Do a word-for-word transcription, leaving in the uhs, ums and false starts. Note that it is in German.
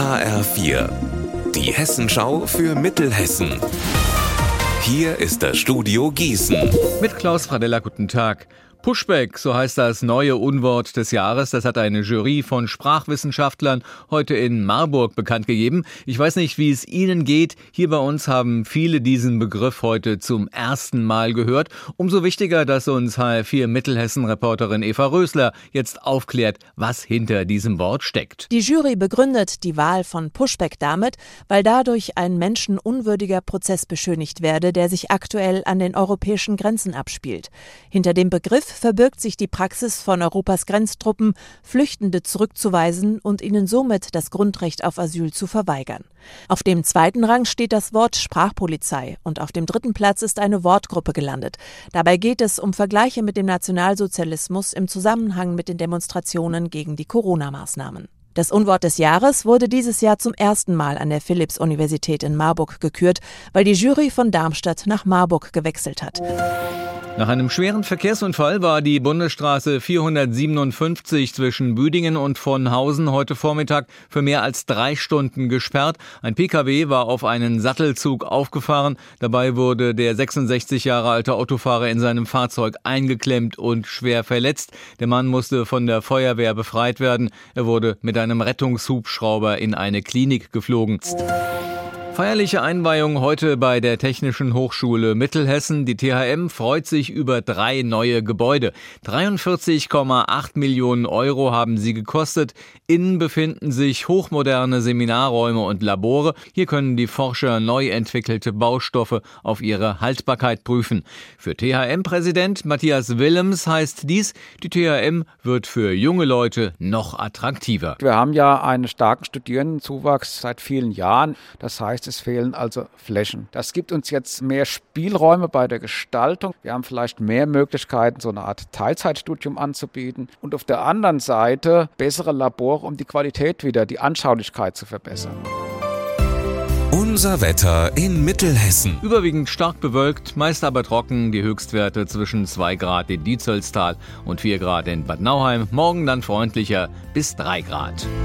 H R vier, die Hessenschau für Mittelhessen. Hier ist das Studio Gießen. Mit Klaus Fradella, guten Tag. Pushback, so heißt das neue Unwort des Jahres. Das hat eine Jury von Sprachwissenschaftlern heute in Marburg bekannt gegeben. Ich weiß nicht, wie es Ihnen geht. Hier bei uns haben viele diesen Begriff heute zum ersten Mal gehört. Umso wichtiger, dass uns H R vier Mittelhessen-Reporterin Eva Rösler jetzt aufklärt, was hinter diesem Wort steckt. Die Jury begründet die Wahl von Pushback damit, weil dadurch ein menschenunwürdiger Prozess beschönigt werde, der sich aktuell an den europäischen Grenzen abspielt. Hinter dem Begriff verbirgt sich die Praxis von Europas Grenztruppen, Flüchtende zurückzuweisen und ihnen somit das Grundrecht auf Asyl zu verweigern. Auf dem zweiten Rang steht das Wort Sprachpolizei und auf dem dritten Platz ist eine Wortgruppe gelandet. Dabei geht es um Vergleiche mit dem Nationalsozialismus im Zusammenhang mit den Demonstrationen gegen die Corona-Maßnahmen. Das Unwort des Jahres wurde dieses Jahr zum ersten Mal an der Philipps-Universität in Marburg gekürt, weil die Jury von Darmstadt nach Marburg gewechselt hat. Nach einem schweren Verkehrsunfall war die Bundesstraße vierhundertsiebenundfünfzig zwischen Büdingen und Vonhausen heute Vormittag für mehr als drei Stunden gesperrt. Ein Pkw war auf einen Sattelzug aufgefahren. Dabei wurde der sechsundsechzig Jahre alte Autofahrer in seinem Fahrzeug eingeklemmt und schwer verletzt. Der Mann musste von der Feuerwehr befreit werden. Er wurde mit einem Rettungshubschrauber in eine Klinik geflogen. Feierliche Einweihung heute bei der Technischen Hochschule Mittelhessen. Die T H M freut sich über drei neue Gebäude. dreiundvierzig Komma acht Millionen Euro haben sie gekostet. Innen befinden sich hochmoderne Seminarräume und Labore. Hier können die Forscher neu entwickelte Baustoffe auf ihre Haltbarkeit prüfen. Für T H M-Präsident Matthias Willems heißt dies, die T H M wird für junge Leute noch attraktiver. Wir haben ja einen starken Studierendenzuwachs seit vielen Jahren. Das heißt, es fehlen also Flächen. Das gibt uns jetzt mehr Spielräume bei der Gestaltung. Wir haben vielleicht mehr Möglichkeiten, so eine Art Teilzeitstudium anzubieten. Und auf der anderen Seite bessere Labore, um die Qualität wieder, die Anschaulichkeit zu verbessern. Unser Wetter in Mittelhessen. Überwiegend stark bewölkt, meist aber trocken. Die Höchstwerte zwischen zwei Grad in Dietzollstal und vier Grad in Bad Nauheim. Morgen dann freundlicher bis drei Grad.